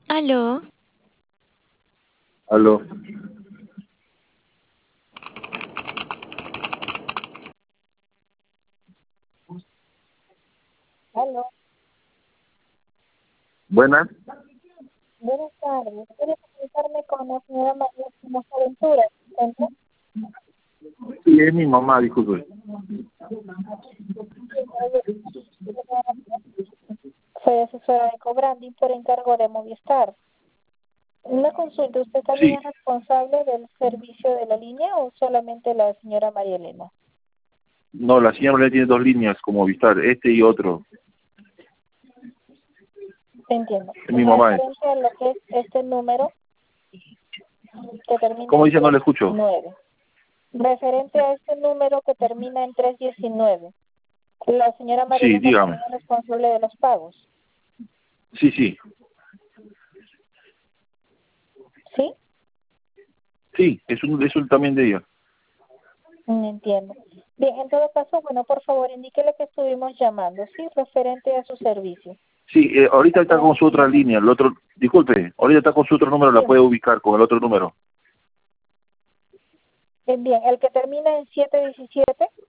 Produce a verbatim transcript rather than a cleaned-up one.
Aló, Aló. Aló, Buenas. buenas tardes. ¿Quiere comunicarme con la señora María Espinosa Ventura? ¿Se encuentra? Sí, es mi mamá, disculpe. Soy asesora de cobranding por encargo de Movistar. Una consulta, ¿usted también Sí. es responsable del servicio de la línea o solamente la señora María Elena? No, la señora le tiene dos líneas como Vistar, este y otro. Entiendo. Es mi mamá. es. Referente a lo que es este número que termina ¿Cómo en dice? No le escucho. trescientos diecinueve. Referente a este número que termina en trescientos diecinueve. La señora María Sí, Elena dígame. también es responsable de los pagos. Sí, sí. ¿Sí? Sí, es un, es un también de ella. Mm, Entiendo. Bien, en todo caso, bueno, por favor, indíquele que estuvimos llamando, ¿sí? Referente a su servicio. Sí, eh, ahorita está con Referente su a otra lo que... línea, el otro, disculpe, ahorita está con su otro número, la Bien, puede ubicar con el otro número. bien, bien, el que termina en siete diecisiete.